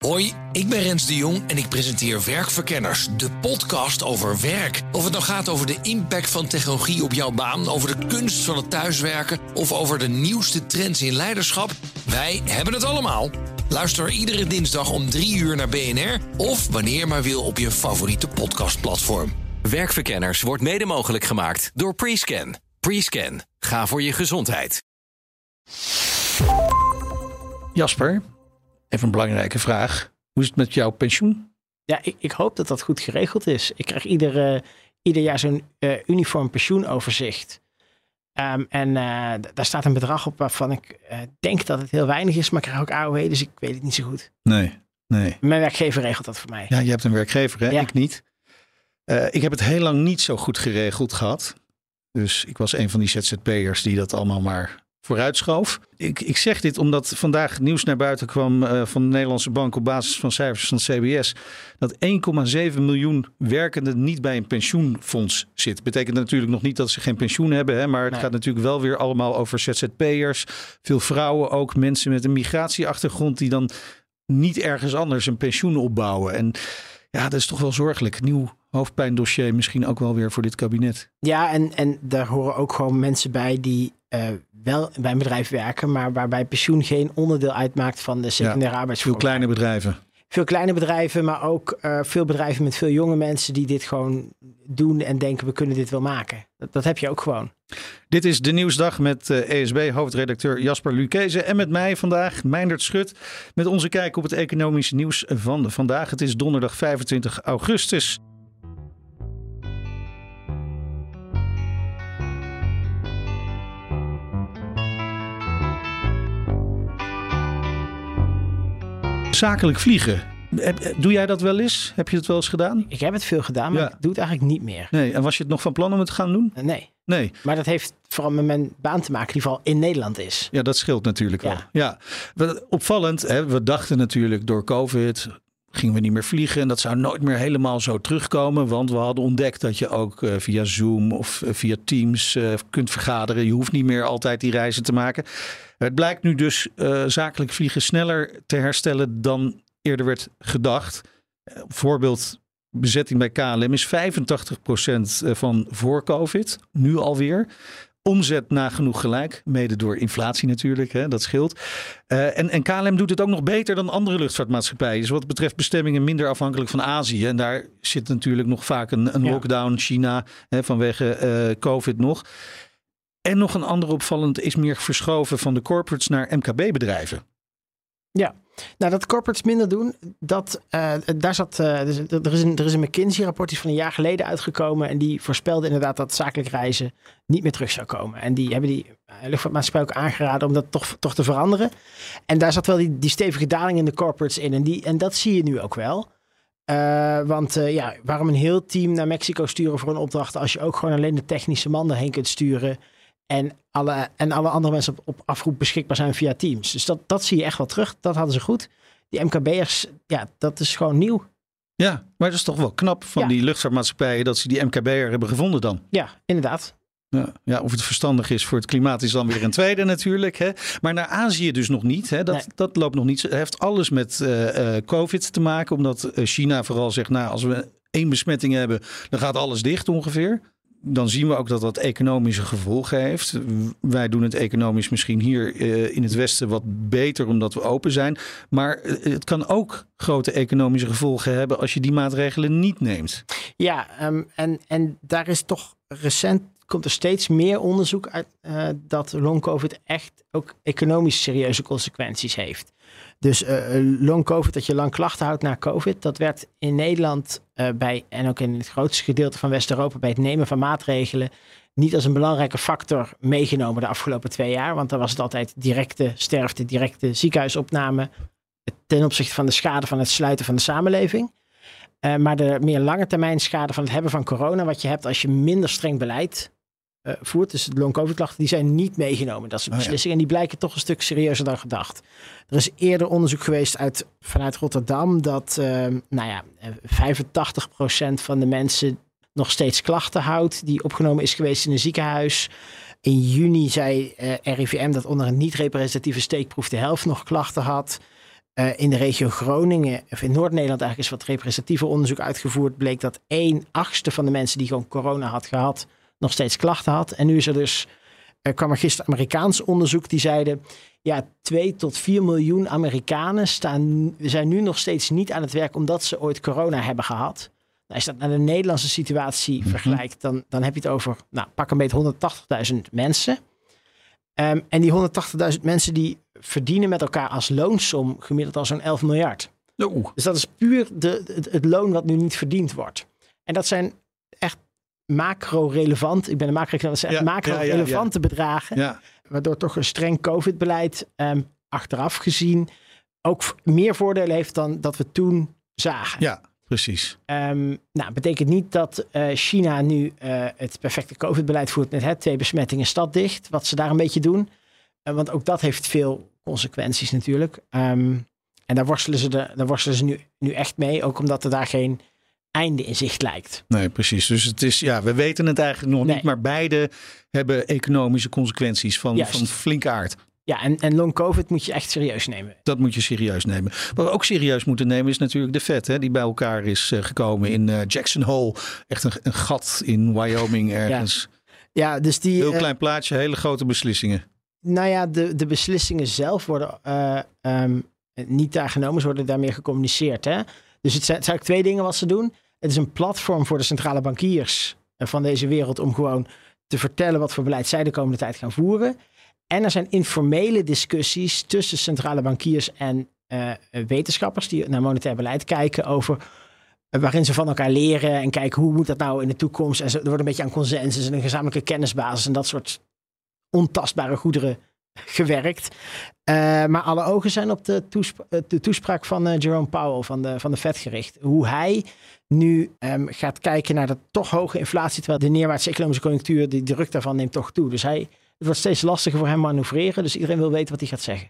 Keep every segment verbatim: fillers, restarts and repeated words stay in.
Hoi, ik ben Rens de Jong en ik presenteer Werkverkenners, de podcast over werk. Of het nou gaat over de impact van technologie op jouw baan, over de kunst van het thuiswerken of over de nieuwste trends in leiderschap, wij hebben het allemaal. Luister iedere dinsdag om drie uur naar B N R of wanneer je maar wil op je favoriete podcastplatform. Werkverkenners wordt mede mogelijk gemaakt door Prescan. Prescan, ga voor je gezondheid. Jasper, even een belangrijke vraag. Hoe is het met jouw pensioen? Ja, ik, ik hoop dat dat goed geregeld is. Ik krijg ieder, uh, ieder jaar zo'n uh, uniform pensioenoverzicht. Um, en uh, d- daar staat een bedrag op waarvan ik uh, denk dat het heel weinig is. Maar ik krijg ook A O W, dus ik weet het niet zo goed. Nee, nee. Mijn werkgever regelt dat voor mij. Ja, je hebt een werkgever, hè? Ja. Ik niet. Uh, ik heb het heel lang niet zo goed geregeld gehad. Dus ik was een van die Z Z P'ers die dat allemaal maar vooruitschoof. Ik, ik zeg dit omdat vandaag nieuws naar buiten kwam uh, van de Nederlandse Bank op basis van cijfers van het C B S. Dat één komma zeven miljoen werkenden niet bij een pensioenfonds zit. Betekent natuurlijk nog niet dat ze geen pensioen hebben. Hè, maar het Nee. gaat natuurlijk wel weer allemaal over Z Z P'ers. Veel vrouwen ook, mensen met een migratieachtergrond die dan niet ergens anders een pensioen opbouwen. En ja, dat is toch wel zorgelijk. Nieuw hoofdpijndossier misschien ook wel weer voor dit kabinet. Ja, en, en daar horen ook gewoon mensen bij die uh, wel bij een bedrijf werken, maar waarbij pensioen geen onderdeel uitmaakt van de secundaire Veel arbeidsvoorwaarden. kleine bedrijven. Veel kleine bedrijven, maar ook uh, veel bedrijven met veel jonge mensen die dit gewoon doen en denken we kunnen dit wel maken. Dat, dat heb je ook gewoon. Dit is de Nieuwsdag met uh, E S B-hoofdredacteur Jasper Lucchese. En met mij vandaag Meindert Schut met onze kijk op het economische nieuws van vandaag. Het is donderdag vijfentwintig augustus. Zakelijk vliegen. Doe jij dat wel eens? Heb je het wel eens gedaan? Ik heb het veel gedaan, maar Ja. ik doe het eigenlijk niet meer. Nee. En was je het nog van plan om het te gaan doen? Uh, nee. Nee. Maar dat heeft vooral met mijn baan te maken die vooral in Nederland is. Ja, dat scheelt natuurlijk wel. Ja. Ja. Wat opvallend, hè, we dachten natuurlijk door COVID gingen we niet meer vliegen. En dat zou nooit meer helemaal zo terugkomen. Want we hadden ontdekt dat je ook uh, via Zoom of uh, via Teams uh, kunt vergaderen. Je hoeft niet meer altijd die reizen te maken. Het blijkt nu dus uh, zakelijk vliegen sneller te herstellen dan eerder werd gedacht. Uh, voorbeeld, bezetting bij K L M is vijfentachtig procent van voor COVID. Nu alweer. Omzet nagenoeg gelijk, mede door inflatie natuurlijk, hè, dat scheelt. Uh, en, en K L M doet het ook nog beter dan andere luchtvaartmaatschappijen. Dus wat betreft bestemmingen minder afhankelijk van Azië. En daar zit natuurlijk nog vaak een, een Ja. lockdown, China, hè, vanwege uh, COVID nog. En nog een ander opvallend is meer verschoven van de corporates naar M K B-bedrijven. Ja, nou dat corporates minder doen, dat, uh, daar zat, uh, er, is, er, is een, er is een McKinsey-rapport die is van een jaar geleden uitgekomen en die voorspelde inderdaad dat zakelijk reizen niet meer terug zou komen. En die hebben die uh, luchtvaartmaatschappij ook aangeraden om dat toch, toch te veranderen. En daar zat wel die, die stevige daling in de corporates in en, die, en dat zie je nu ook wel. Uh, want uh, ja, waarom een heel team naar Mexico sturen voor een opdracht als je ook gewoon alleen de technische man erheen kunt sturen en alle, en alle andere mensen op, op afroep beschikbaar zijn via Teams. Dus dat, dat zie je echt wel terug. Dat hadden ze goed. Die M K B'ers, ja, dat is gewoon nieuw. Ja, maar dat is toch wel knap van Ja. die luchtvaartmaatschappijen dat ze die M K B'er hebben gevonden dan. Ja, inderdaad. Ja, ja, of het verstandig is voor het klimaat is dan weer een tweede natuurlijk. Hè. Maar naar Azië dus nog niet. Hè. Dat, Nee. dat loopt nog niet. Het heeft alles met uh, uh, COVID te maken. Omdat uh, China vooral zegt, nou, als we één besmetting hebben, dan gaat alles dicht ongeveer. Dan zien we ook dat dat economische gevolgen heeft. Wij doen het economisch misschien hier uh, in het Westen wat beter omdat we open zijn. Maar uh, het kan ook grote economische gevolgen hebben als je die maatregelen niet neemt. Ja, um, en, en daar is toch recent, komt er steeds meer onderzoek uit uh, dat long COVID echt ook economisch serieuze consequenties heeft. Dus uh, long COVID, dat je lang klachten houdt na COVID, dat werd in Nederland uh, bij, en ook in het grootste gedeelte van West-Europa bij het nemen van maatregelen niet als een belangrijke factor meegenomen de afgelopen twee jaar. Want dan was het altijd directe sterfte, directe ziekenhuisopname ten opzichte van de schade van het sluiten van de samenleving. Uh, maar de meer lange termijn schade van het hebben van corona, wat je hebt als je minder streng beleid uh, voert, dus de long-covid-klachten, die zijn niet meegenomen. Dat is een Oh ja. beslissing en die blijken toch een stuk serieuzer dan gedacht. Er is eerder onderzoek geweest uit, vanuit Rotterdam dat uh, nou ja, vijfentachtig procent van de mensen nog steeds klachten houdt die opgenomen is geweest in een ziekenhuis. In juni zei uh, R I V M dat onder een niet-representatieve steekproef de helft nog klachten had. Uh, in de regio Groningen, of in Noord-Nederland eigenlijk is wat representatiever onderzoek uitgevoerd. Bleek dat een achtste van de mensen die gewoon corona had gehad, nog steeds klachten had. En nu is er dus, uh, kwam er gisteren Amerikaans onderzoek die zeiden, ja, twee tot vier miljoen Amerikanen staan, zijn nu nog steeds niet aan het werk omdat ze ooit corona hebben gehad. Nou, als je dat naar de Nederlandse situatie mm-hmm. vergelijkt, dan, dan heb je het over, nou, pak een beetje honderdtachtigduizend mensen. Um, en die honderdtachtigduizend mensen die verdienen met elkaar als loonsom gemiddeld al zo'n elf miljard. Oh. Dus dat is puur de, het, het loon wat nu niet verdiend wordt. En dat zijn echt macro-relevant, ik ben een macro-econoom, dat zijn echt ja, macro-relevante ja, ja, ja. bedragen. Ja. Waardoor toch een streng COVID-beleid um, achteraf gezien ook meer voordelen heeft dan dat we toen zagen. Ja, precies. Um, nou, betekent niet dat uh, China nu uh, het perfecte COVID-beleid voert met hè, twee besmettingen stad dicht. Wat ze daar een beetje doen. Uh, want ook dat heeft veel consequenties natuurlijk. Um, en daar worstelen ze, de, daar worstelen ze nu, nu echt mee. Ook omdat er daar geen einde in zicht lijkt. Nee, precies. Dus het is, ja, we weten het eigenlijk nog nee. niet. Maar beide hebben economische consequenties van, van flinke aard. Ja, en, en long COVID moet je echt serieus nemen. Dat moet je serieus nemen. Wat we ook serieus moeten nemen is natuurlijk de Fed. Hè, die bij elkaar is uh, gekomen in uh, Jackson Hole. Echt een, een gat in Wyoming ergens. Ja, ja dus die... Heel uh, klein plaatje, hele grote beslissingen. Nou ja, de, de beslissingen zelf worden uh, um, niet daar genomen. Ze worden daarmee gecommuniceerd. Hè? Dus het zijn, het zijn eigenlijk twee dingen wat ze doen. Het is een platform voor de centrale bankiers van deze wereld om gewoon te vertellen wat voor beleid zij de komende tijd gaan voeren. En er zijn informele discussies tussen centrale bankiers en uh, wetenschappers die naar monetair beleid kijken over uh, waarin ze van elkaar leren en kijken hoe moet dat nou in de toekomst. En er wordt een beetje aan consensus en een gezamenlijke kennisbasis en dat soort ontastbare goederen gewerkt. Uh, maar alle ogen zijn op de, toesp- de toespraak van uh, Jerome Powell van de, van de Fed gericht. Hoe hij nu um, gaat kijken naar de toch hoge inflatie, terwijl de neerwaartse economische conjunctuur, die druk daarvan neemt toch toe. Dus hij, het wordt steeds lastiger voor hem manoeuvreren. Dus iedereen wil weten wat hij gaat zeggen.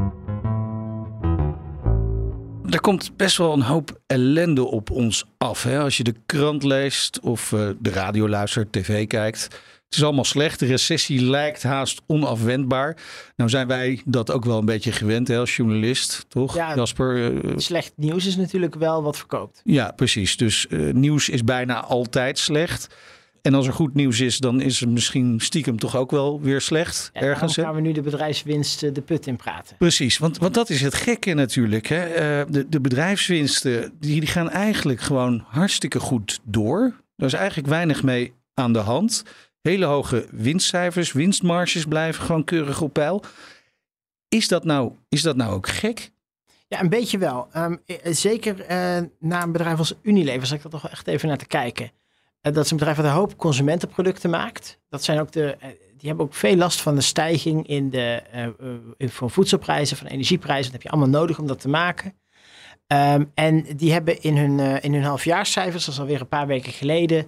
Er komt best wel een hoop ellende op ons af. Hè? Als je de krant leest of uh, de radio luistert, tv kijkt. Het is allemaal slecht. De recessie lijkt haast onafwendbaar. Nou zijn wij dat ook wel een beetje gewend hè, als journalist, toch ja, Jasper? Uh, slecht nieuws is natuurlijk wel wat verkoopt. Ja, precies. Dus uh, nieuws is bijna altijd slecht. En als er goed nieuws is, dan is het misschien stiekem toch ook wel weer slecht. En ergens. Dan gaan we nu de bedrijfswinst de put in praten. Precies, want, want dat is het gekke natuurlijk. Hè. Uh, de, de bedrijfswinsten die, die gaan eigenlijk gewoon hartstikke goed door. Er is eigenlijk weinig mee aan de hand. Hele hoge winstcijfers, winstmarges blijven gewoon keurig op peil. Is dat nou, is dat nou ook gek? Ja, een beetje wel. Um, zeker uh, na een bedrijf als Unilever zat ik er toch echt even naar te kijken. Uh, dat is een bedrijf dat een hoop consumentenproducten maakt. Dat zijn ook de, uh, die hebben ook veel last van de stijging in de uh, uh, van voedselprijzen, van energieprijzen. Dat heb je allemaal nodig om dat te maken. Um, en die hebben in hun, uh, in hun halfjaarscijfers, dat is alweer een paar weken geleden,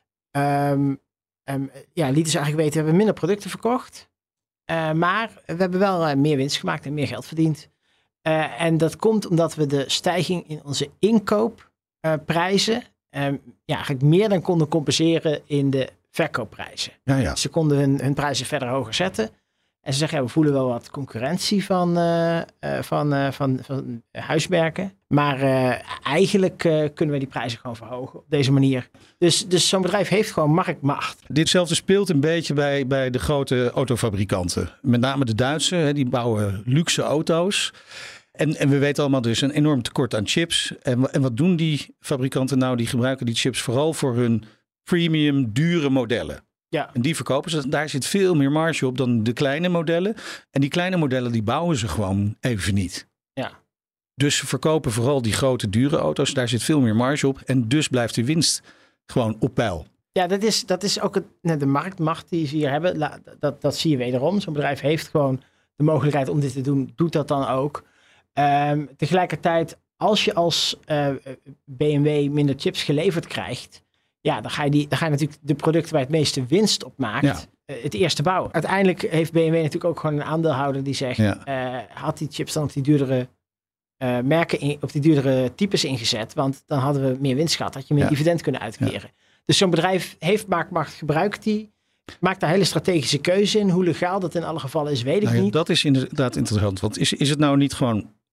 Um, Um, ja, lieten ze eigenlijk weten, we hebben minder producten verkocht. Uh, maar we hebben wel uh, meer winst gemaakt en meer geld verdiend. Uh, en dat komt omdat we de stijging in onze inkoopprijzen uh, um, ja, eigenlijk meer dan konden compenseren in de verkoopprijzen. Ja, ja. Ze konden hun, hun prijzen verder hoger zetten. En ze zeggen, ja, we voelen wel wat concurrentie van, uh, uh, van, uh, van, van huismerken. Maar uh, eigenlijk uh, kunnen we die prijzen gewoon verhogen op deze manier. Dus, dus zo'n bedrijf heeft gewoon marktmacht. Ditzelfde speelt een beetje bij, bij de grote autofabrikanten. Met name de Duitse, hè, die bouwen luxe auto's. En, en we weten allemaal, er is een enorm tekort aan chips. En, en wat doen die fabrikanten nou? Die gebruiken die chips vooral voor hun premium, dure modellen. Ja. En die verkopen ze. Daar zit veel meer marge op dan de kleine modellen. En die kleine modellen die bouwen ze gewoon even niet. Ja. Dus ze verkopen vooral die grote dure auto's. Daar zit veel meer marge op. En dus blijft de winst gewoon op peil. Ja, dat is, dat is ook het, de marktmacht die ze hier hebben. Dat, dat zie je wederom. Zo'n bedrijf heeft gewoon de mogelijkheid om dit te doen. Doet dat dan ook. Um, tegelijkertijd, als je als uh, B M W minder chips geleverd krijgt, ja, dan ga, je die, dan ga je natuurlijk de producten waar het meeste winst op maakt, ja. uh, het eerste bouwen. Uiteindelijk heeft B M W natuurlijk ook gewoon een aandeelhouder die zegt, ja. uh, had die chips dan op die duurdere uh, merken, in, op die duurdere types ingezet, want dan hadden we meer winst gehad, had je meer ja. dividend kunnen uitkeren. Ja. Dus zo'n bedrijf heeft marktmacht, gebruikt die, maakt daar hele strategische keuze in. Hoe legaal dat in alle gevallen is, weet ik nou ja, niet. Dat is inderdaad interessant, want is, is het nou niet gewoon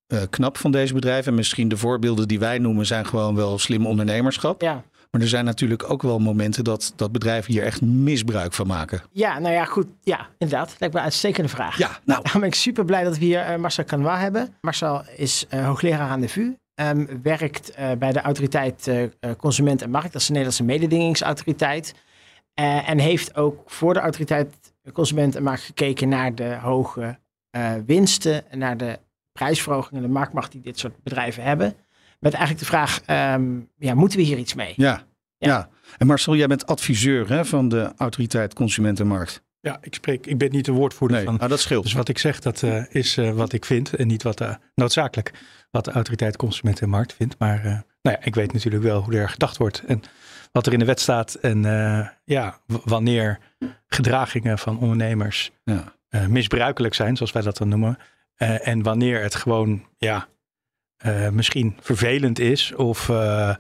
uh, knap van deze bedrijven. En misschien de voorbeelden die wij noemen zijn gewoon wel slim ondernemerschap. Ja. Maar er zijn natuurlijk ook wel momenten dat, dat bedrijven hier echt misbruik van maken. Ja, nou ja, goed. Ja, inderdaad. Lijkt me een uitstekende vraag. Ja, nou. Daarom ben ik super blij dat we hier uh, Marcel Canois hebben. Marcel is uh, hoogleraar aan de V U. Um, werkt uh, bij de autoriteit uh, Consument en Markt. Dat is de Nederlandse mededingingsautoriteit. Uh, en heeft ook voor de autoriteit Consument en Markt gekeken naar de hoge uh, winsten. En naar de prijsverhogingen en de marktmacht die dit soort bedrijven hebben. Met eigenlijk de vraag, um, ja, moeten we hier iets mee? Ja, ja. ja. En Marcel, jij bent adviseur hè, van de autoriteit Consument en Markt. Ja, ik spreek. Ik ben niet de woordvoerder nee, van. Nou, dat scheelt. Dus wat ik zeg, dat uh, is uh, wat ik vind en niet wat uh, noodzakelijk wat de autoriteit Consument en Markt vindt. Maar uh, nou ja, ik weet natuurlijk wel hoe er gedacht wordt en wat er in de wet staat en uh, ja, w- wanneer gedragingen van ondernemers ja. uh, misbruikelijk zijn, zoals wij dat dan noemen, uh, en wanneer het gewoon ja. Uh, misschien vervelend is of uh,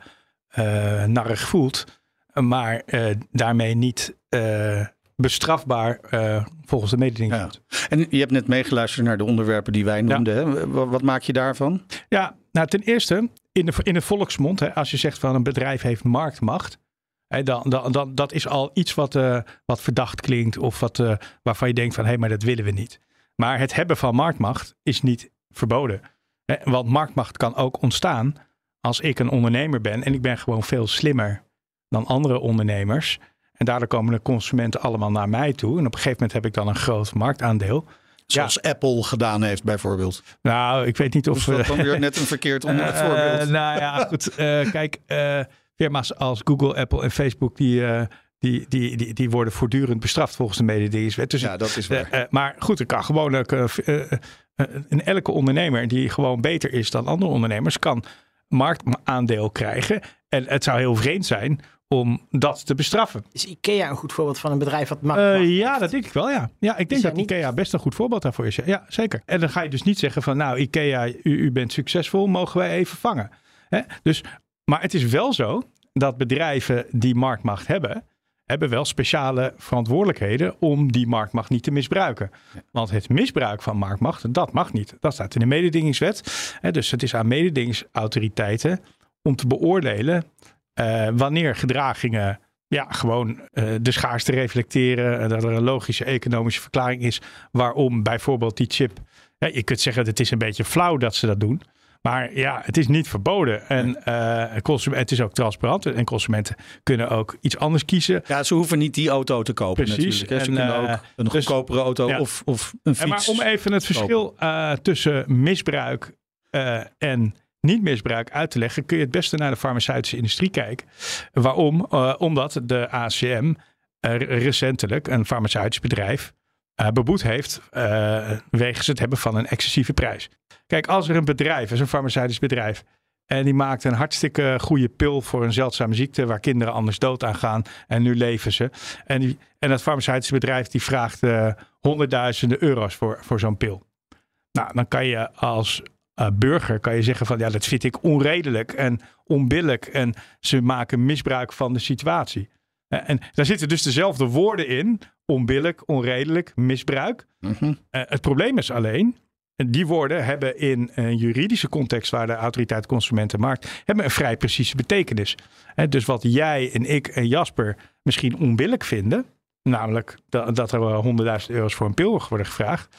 uh, narrig voelt, maar uh, daarmee niet uh, bestrafbaar uh, volgens de mededingingswet. Ja. En je hebt net meegeluisterd naar de onderwerpen die wij noemden. Ja. Hè? Wat, wat maak je daarvan? Ja, nou ten eerste, in de, in de volksmond, hè, als je zegt van een bedrijf heeft marktmacht, hè, dan, dan, dan, dat is al iets wat, uh, wat verdacht klinkt of wat, uh, waarvan je denkt van hé, hey, maar dat willen we niet. Maar het hebben van marktmacht is niet verboden. Want marktmacht kan ook ontstaan als ik een ondernemer ben en ik ben gewoon veel slimmer dan andere ondernemers. En daardoor komen de consumenten allemaal naar mij toe. En op een gegeven moment heb ik dan een groot marktaandeel. Zoals ja. Apple gedaan heeft bijvoorbeeld. Nou, ik weet niet of... Dat kwam weer net een verkeerd onder uh, voorbeeld. Uh, nou ja, goed. Uh, kijk, uh, firma's als Google, Apple en Facebook die... Uh, Die, die, die, die worden voortdurend bestraft volgens de mededingingswet. Dus, ja, dat is waar. Uh, uh, maar goed, er kan gewoon uh, uh, uh, een elke ondernemer die gewoon beter is dan andere ondernemers, kan marktaandeel krijgen. En het zou heel vreemd zijn om dat te bestraffen. Is IKEA een goed voorbeeld van een bedrijf wat markt? Uh, ja, dat denk ik wel, ja. Ja, ik denk dat niet... IKEA best een goed voorbeeld daarvoor is. Ja. ja, zeker. En dan ga je dus niet zeggen van, nou, IKEA, u, u bent succesvol, mogen wij even vangen. Hè? Dus, maar het is wel zo dat bedrijven die marktmacht hebben, hebben wel speciale verantwoordelijkheden om die marktmacht niet te misbruiken. Ja. Want het misbruik van marktmacht, dat mag niet. Dat staat in de mededingingswet. Dus het is aan mededingingsautoriteiten om te beoordelen uh, wanneer gedragingen ja, gewoon uh, de schaarste reflecteren. En dat er een logische economische verklaring is waarom bijvoorbeeld die chip. Ja, je kunt zeggen dat het is een beetje flauw dat ze dat doen. Maar ja, het is niet verboden. En uh, consument, het is ook transparant. En consumenten kunnen ook iets anders kiezen. Ja, ze hoeven niet die auto te kopen. Precies. Natuurlijk. Hè. Ze en, kunnen uh, ook een dus, goedkopere auto ja. of, of een fiets. En maar om even het verschil uh, tussen misbruik uh, en niet misbruik uit te leggen, kun je het beste naar de farmaceutische industrie kijken. Waarom? Uh, omdat de A C M uh, recentelijk, een farmaceutisch bedrijf, Uh, beboet heeft uh, wegens het hebben van een excessieve prijs. Kijk, als er een bedrijf is, een farmaceutisch bedrijf, en die maakt een hartstikke goede pil voor een zeldzame ziekte waar kinderen anders dood aan gaan en nu leven ze. En, die, en dat farmaceutische bedrijf die vraagt uh, honderdduizenden euro's voor, voor zo'n pil. Nou, dan kan je als uh, burger kan je zeggen van ja, dat vind ik onredelijk en onbillijk en ze maken misbruik van de situatie. En daar zitten dus dezelfde woorden in. Onbillijk, onredelijk, misbruik. Mm-hmm. Uh, het probleem is alleen, die woorden hebben in een juridische context waar de autoriteit Consument en Markt hebben een vrij precieze betekenis. Uh, dus wat jij en ik en Jasper misschien onbillijk vinden, namelijk dat, dat er honderdduizend euro's voor een pil worden gevraagd,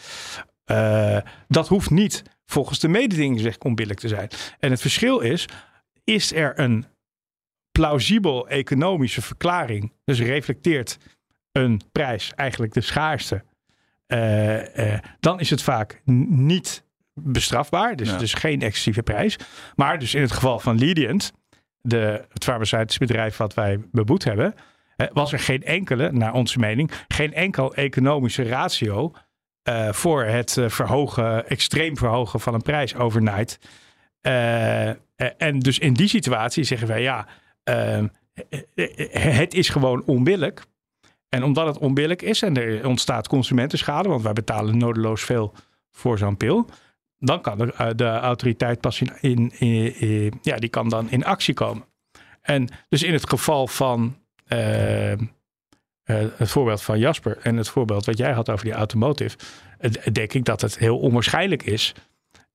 uh, dat hoeft niet volgens de mededingingswet onbillijk te zijn. En het verschil is, is er een plausibel economische verklaring, dus reflecteert een prijs eigenlijk de schaarste, uh, uh, dan is het vaak n- niet bestrafbaar. Dus, ja. dus geen excessieve prijs. Maar dus in het geval van Leadient, de, het farmaceutische bedrijf wat wij beboet hebben, uh, was er geen enkele, naar onze mening, geen enkel economische ratio uh, voor het uh, verhogen, extreem verhogen van een prijs overnight. Uh, uh, en dus in die situatie zeggen wij ja, uh, het is gewoon onbillijk. En omdat het onbillijk is en er ontstaat consumentenschade, want wij betalen nodeloos veel voor zo'n pil, dan kan de, de autoriteit pas in, in, in, in, ja, die kan dan in actie komen. En dus in het geval van uh, uh, het voorbeeld van Jasper en het voorbeeld wat jij had over die automotive, uh, denk ik dat het heel onwaarschijnlijk is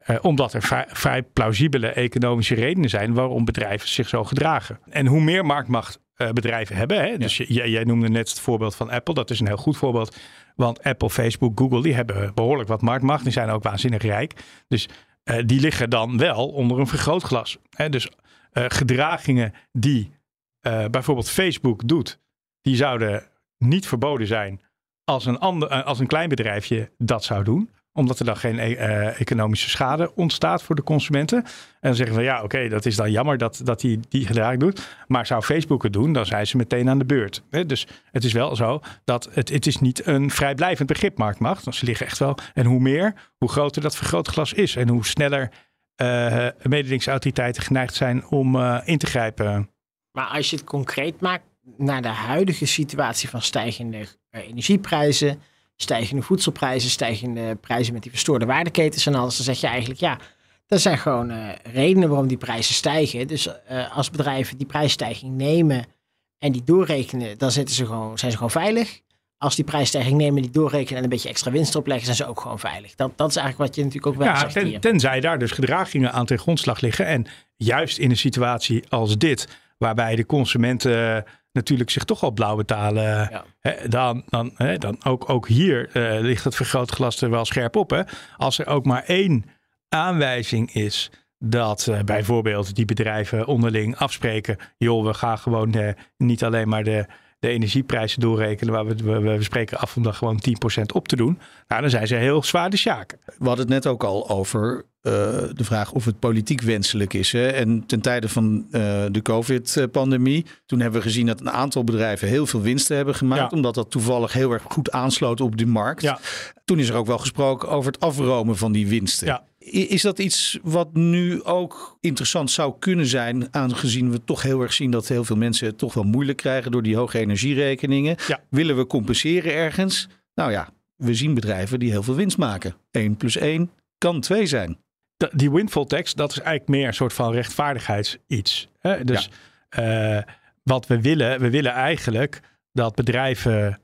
Uh, omdat er vrij, vrij plausibele economische redenen zijn waarom bedrijven zich zo gedragen. En hoe meer marktmacht uh, bedrijven hebben. Hè? Ja. Dus j- jij noemde net het voorbeeld van Apple. Dat is een heel goed voorbeeld. Want Apple, Facebook, Google, die hebben behoorlijk wat marktmacht. Die zijn ook waanzinnig rijk. Dus uh, die liggen dan wel onder een vergrootglas. Hè? Dus uh, gedragingen die uh, bijvoorbeeld Facebook doet, die zouden niet verboden zijn als een, ander, uh, als een klein bedrijfje dat zou doen. Omdat er dan geen uh, economische schade ontstaat voor de consumenten. En dan zeggen we ja, oké, okay, dat is dan jammer dat, dat hij die gedrag doet. Maar zou Facebook het doen, dan zijn ze meteen aan de beurt. Hè? Dus het is wel zo dat het, het is niet een vrijblijvend begrip marktmacht. Want ze liggen echt wel. En hoe meer, hoe groter dat vergrootglas is. En hoe sneller uh, mededingingsautoriteiten geneigd zijn om uh, in te grijpen. Maar als je het concreet maakt naar de huidige situatie van stijgende uh, energieprijzen, stijgende voedselprijzen, stijgende prijzen met die verstoorde waardeketens en alles. Dan zeg je eigenlijk, ja, dat zijn gewoon uh, redenen waarom die prijzen stijgen. Dus uh, als bedrijven die prijsstijging nemen en die doorrekenen, dan zitten ze gewoon, zijn ze gewoon veilig. Als die prijsstijging nemen, die doorrekenen en een beetje extra winst opleggen, zijn ze ook gewoon veilig. Dat, dat is eigenlijk wat je natuurlijk ook wel ja, zegt ten, hier. Tenzij daar dus gedragingen aan ten grondslag liggen. En juist in een situatie als dit, waarbij de consumenten natuurlijk zich toch al blauw betalen. Ja. Hè, dan dan, hè, dan ook, ook hier uh, ligt het vergrootglas er wel scherp op. Hè? Als er ook maar één aanwijzing is dat uh, bijvoorbeeld die bedrijven onderling afspreken, joh, we gaan gewoon uh, niet alleen maar de, de energieprijzen doorrekenen, maar we, we, we spreken af om dat gewoon tien procent op te doen. Nou, dan zijn ze heel zwaar de sjaak. We hadden het net ook al over Uh, de vraag of het politiek wenselijk is. Hè? En ten tijde van uh, de COVID-pandemie, toen hebben we gezien dat een aantal bedrijven heel veel winsten hebben gemaakt, ja. omdat dat toevallig heel erg goed aansloot op de markt. Ja. Toen is er ook wel gesproken over het afromen van die winsten. Ja. Is dat iets wat nu ook interessant zou kunnen zijn, aangezien we toch heel erg zien dat heel veel mensen het toch wel moeilijk krijgen door die hoge energierekeningen? Ja. Willen we compenseren ergens? Nou ja, we zien bedrijven die heel veel winst maken. één plus één kan twee zijn. Die windfall tax, dat is eigenlijk meer een soort van rechtvaardigheidsiets. Hè? Dus ja. uh, wat we willen, we willen eigenlijk dat bedrijven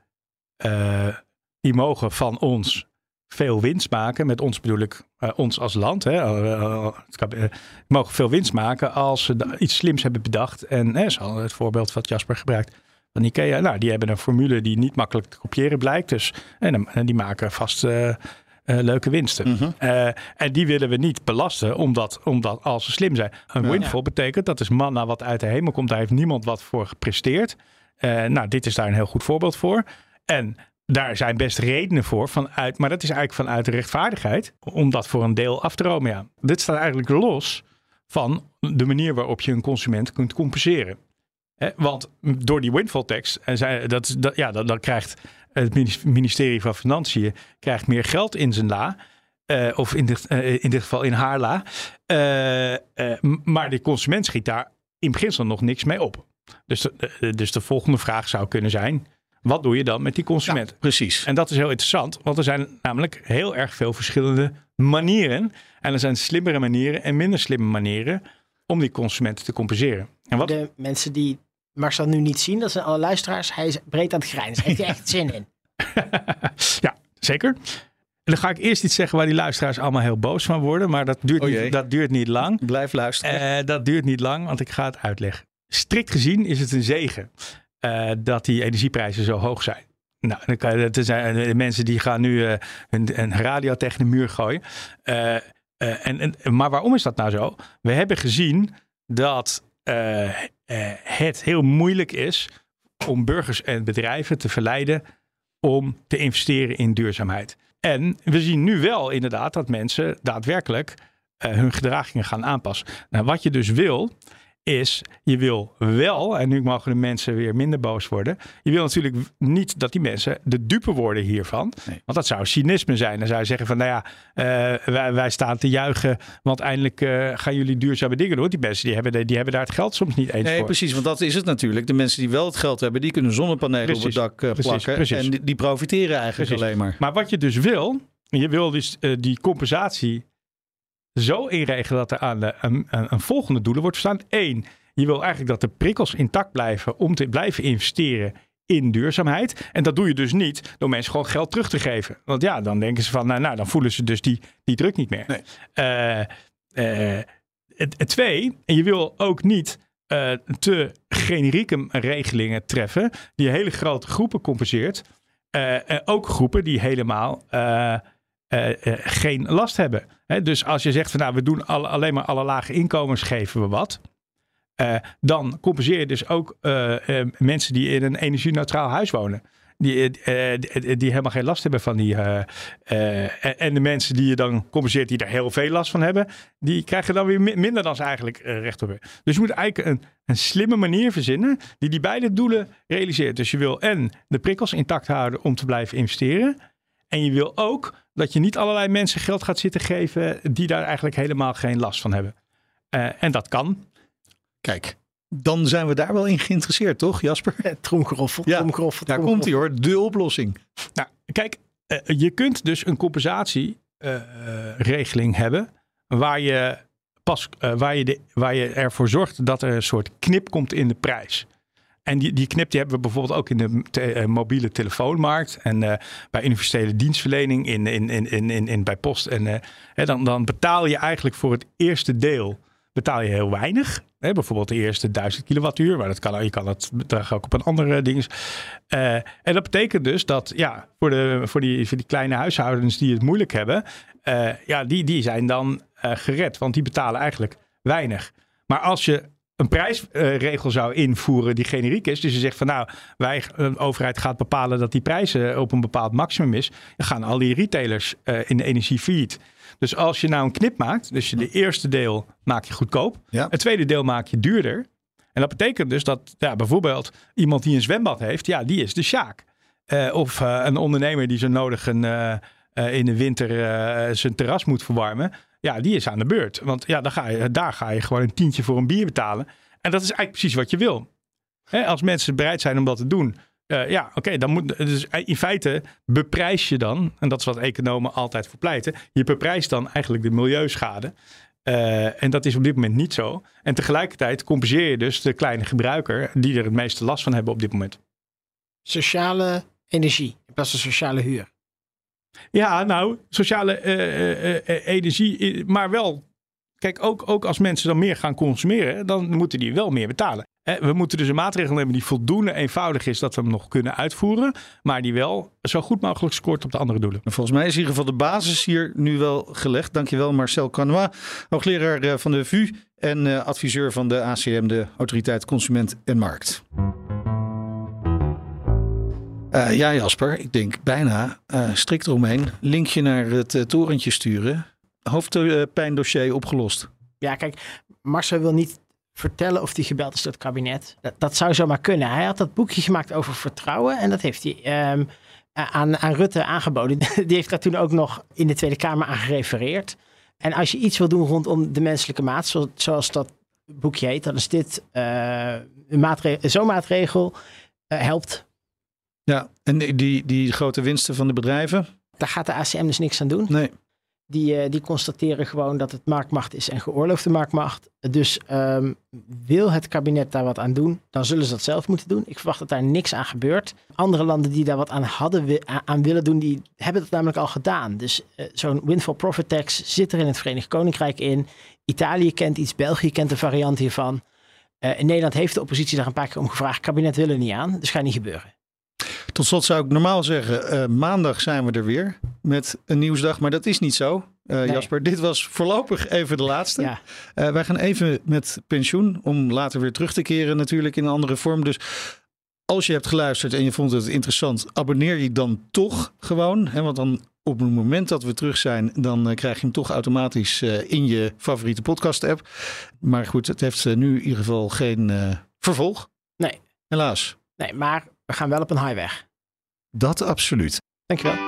uh, die mogen van ons veel winst maken. Met ons bedoel ik uh, ons als land. Hè? Uh, uh, mogen veel winst maken als ze iets slims hebben bedacht. En uh, zo het voorbeeld wat Jasper gebruikt van Ikea. Nou, die hebben een formule die niet makkelijk te kopiëren blijkt. Dus, en, en die maken vast Uh, Uh, leuke winsten. Mm-hmm. Uh, en die willen we niet belasten, omdat, omdat als ze slim zijn. Een ja, windfall ja. betekent, dat is manna wat uit de hemel komt. Daar heeft niemand wat voor gepresteerd. Uh, nou, dit is daar een heel goed voorbeeld voor. En daar zijn best redenen voor, vanuit, maar dat is eigenlijk vanuit de rechtvaardigheid, om dat voor een deel af te romen. Ja. Dit staat eigenlijk los van de manier waarop je een consument kunt compenseren. He, want door die windfall tax, dat, dat, ja, dat, dat krijgt het ministerie van Financiën krijgt meer geld in zijn la. Uh, of in dit, uh, in dit geval in haar la. Uh, uh, maar de consument schiet daar in beginsel nog niks mee op. Dus de, uh, dus de volgende vraag zou kunnen zijn, wat doe je dan met die consument? Ja, precies. En dat is heel interessant, want er zijn namelijk heel erg veel verschillende manieren. En er zijn slimmere manieren en minder slimme manieren om die consumenten te compenseren. En wat? De mensen die Marcel nu niet zien, dat zijn alle luisteraars. Hij is breed aan het grijnzen. Heeft hij echt zin in? Ja, zeker. En dan ga ik eerst iets zeggen waar die luisteraars allemaal heel boos van worden. Maar dat duurt, oh niet, dat duurt niet lang. Blijf luisteren. Uh, dat duurt niet lang, want ik ga het uitleggen. Strikt gezien is het een zegen uh, dat die energieprijzen zo hoog zijn. Nou, dan kan je, er zijn de mensen die gaan nu uh, een, een radio tegen de muur gooien. Uh, uh, en, en, maar waarom is dat nou zo? We hebben gezien dat Uh, uh, het heel moeilijk is om burgers en bedrijven te verleiden om te investeren in duurzaamheid. En we zien nu wel inderdaad dat mensen daadwerkelijk uh, hun gedragingen gaan aanpassen. Nou, wat je dus wil, is je wil wel, en nu mogen de mensen weer minder boos worden, je wil natuurlijk niet dat die mensen de dupe worden hiervan. Nee. Want dat zou cynisme zijn. Dan zou je zeggen van, nou ja, uh, wij, wij staan te juichen, want eindelijk uh, gaan jullie duurzame dingen doen. Die mensen die hebben, die hebben daar het geld soms niet eens nee, voor. Precies, want dat is het natuurlijk. De mensen die wel het geld hebben, die kunnen zonnepanelen precies, op het dak uh, precies, plakken. Precies. En die, die profiteren eigenlijk precies. alleen maar. Maar wat je dus wil, je wil dus uh, die compensatie zo inregelen dat er aan de, een, een volgende doelen wordt verstaan. Eén, je wil eigenlijk dat de prikkels intact blijven om te blijven investeren in duurzaamheid. En dat doe je dus niet door mensen gewoon geld terug te geven. Want ja, dan denken ze van, nou, nou dan voelen ze dus die, die druk niet meer. Nee. Uh, uh, het, het twee, en je wil ook niet uh, te generieke regelingen treffen die hele grote groepen compenseert. Uh, uh, ook groepen die helemaal uh, uh, uh, geen last hebben. He, dus als je zegt van nou, we doen alle, alleen maar alle lage inkomens geven we wat. Uh, dan compenseer je dus ook uh, uh, mensen die in een energie-neutraal huis wonen. Die, uh, die, die helemaal geen last hebben van die. Uh, uh, en de mensen die je dan compenseert, die er heel veel last van hebben, die krijgen dan weer minder dan ze eigenlijk uh, recht op hebben. Dus je moet eigenlijk een, een slimme manier verzinnen die die beide doelen realiseert. Dus je wil en de prikkels intact houden om te blijven investeren. En je wil ook dat je niet allerlei mensen geld gaat zitten geven die daar eigenlijk helemaal geen last van hebben. Uh, en dat kan. Kijk, dan zijn we daar wel in geïnteresseerd, toch Jasper? Tromgeroffel, ja, tromgeroffel, daar komt hij hoor, de oplossing. Nou, kijk, uh, je kunt dus een compensatieregeling uh, hebben waar je, pas, uh, waar, je de, waar je ervoor zorgt dat er een soort knip komt in de prijs. En die, die knip die hebben we bijvoorbeeld ook in de te, uh, mobiele telefoonmarkt en uh, bij universele dienstverlening in, in, in, in, in, in, bij post. En uh, hè, dan, dan betaal je eigenlijk voor het eerste deel betaal je heel weinig. Hè, bijvoorbeeld de eerste duizend kilowattuur. Maar dat kan, je kan dat bedrag ook op een andere ding. Uh, en dat betekent dus dat ja, voor, de, voor, die, voor die kleine huishoudens die het moeilijk hebben. Uh, ja, die, die zijn dan uh, gered. Want die betalen eigenlijk weinig. Maar als je een prijsregel uh, zou invoeren die generiek is. Dus je zegt van nou, wij, een overheid gaat bepalen dat die prijzen op een bepaald maximum is. Dan gaan al die retailers uh, in de energie failliet. Dus als je nou een knip maakt, dus je de eerste deel maak je goedkoop. Ja. Het tweede deel maak je duurder. En dat betekent dus dat ja, bijvoorbeeld iemand die een zwembad heeft, ja, die is de sjaak. Uh, of uh, een ondernemer die zo nodig een, uh, uh, in de winter uh, zijn terras moet verwarmen. Ja, die is aan de beurt. Want ja, dan ga je, daar ga je gewoon een tientje voor een bier betalen. En dat is eigenlijk precies wat je wil. Hè, als mensen bereid zijn om dat te doen. Uh, ja, oké, okay, dan moet dus in feite beprijs je dan, en dat is wat economen altijd voor pleiten, je beprijst dan eigenlijk de milieuschade. Uh, en dat is op dit moment niet zo. En tegelijkertijd compenseer je dus de kleine gebruiker die er het meeste last van hebben op dit moment. Sociale energie in plaats van sociale huur. Ja, nou, sociale uh, uh, uh, energie, maar wel, kijk, ook, ook als mensen dan meer gaan consumeren, dan moeten die wel meer betalen. We moeten dus een maatregel hebben die voldoende eenvoudig is dat we hem nog kunnen uitvoeren. Maar die wel zo goed mogelijk scoort op de andere doelen. Volgens mij is in ieder geval de basis hier nu wel gelegd. Dankjewel Marcel Canois, hoogleraar van de V U en adviseur van de A C M, de Autoriteit Consument en Markt. Uh, ja Jasper, ik denk bijna uh, strikt eromheen. Linkje naar het uh, torentje sturen. Hoofdpijndossier opgelost. Ja, kijk, Marcel wil niet vertellen of hij gebeld is door het kabinet. Dat, dat zou zomaar kunnen. Hij had dat boekje gemaakt over vertrouwen. En dat heeft hij um, aan, aan Rutte aangeboden. Die heeft daar toen ook nog in de Tweede Kamer aan gerefereerd. En als je iets wil doen rondom de menselijke maat, zoals, zoals dat boekje heet, dan is dit uh, een maatregel, zo'n maatregel uh, helpt. Ja, en die, die grote winsten van de bedrijven? Daar gaat de A C M dus niks aan doen. Nee. Die, die constateren gewoon dat het marktmacht is en geoorloofde marktmacht. Dus um, wil het kabinet daar wat aan doen, dan zullen ze dat zelf moeten doen. Ik verwacht dat daar niks aan gebeurt. Andere landen die daar wat aan hadden aan willen doen, die hebben dat namelijk al gedaan. Dus uh, zo'n windfall profit tax zit er in het Verenigd Koninkrijk in. Italië kent iets, België kent een variant hiervan. Uh, in Nederland heeft de oppositie daar een paar keer om gevraagd. Het kabinet wil er niet aan, dus gaat niet gebeuren. Tot slot zou ik normaal zeggen, uh, maandag zijn we er weer met een nieuwsdag, maar dat is niet zo. Uh, nee. Jasper, dit was voorlopig even de laatste. Ja. Uh, wij gaan even met pensioen om later weer terug te keren natuurlijk in een andere vorm. Dus als je hebt geluisterd en je vond het interessant, abonneer je dan toch gewoon. Hè, want dan op het moment dat we terug zijn, dan uh, krijg je hem toch automatisch uh, in je favoriete podcast app. Maar goed, het heeft uh, nu in ieder geval geen uh, vervolg. Nee. Helaas. Nee, maar we gaan wel op een highweg. Dat absoluut. Dankjewel.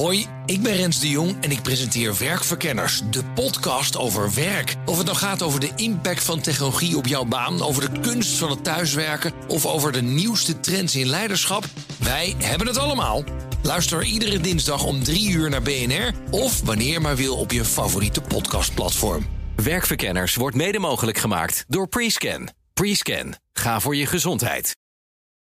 Hoi, ik ben Rens de Jong en ik presenteer Werkverkenners, de podcast over werk. Of het nou gaat over de impact van technologie op jouw baan, over de kunst van het thuiswerken of over de nieuwste trends in leiderschap, wij hebben het allemaal. Luister iedere dinsdag om drie uur naar B N R of wanneer maar wil op je favoriete podcastplatform. Werkverkenners wordt mede mogelijk gemaakt door Prescan. Prescan. Ga voor je gezondheid.